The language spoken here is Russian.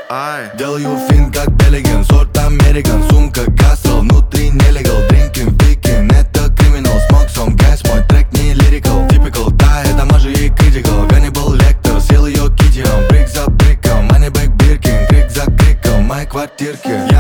Делаю фин как Беллиген, сорт Американ. Сумка Кастро, внутри нелегал. Drinking, picking, это криминал. Smoke some gas, мой трек не lyrical. Typical, да, это мажу и critical. Ганнибал Лектор, съел ее китием. Брик за бриком, money back Birkin. Крик за криком, моей квартирке.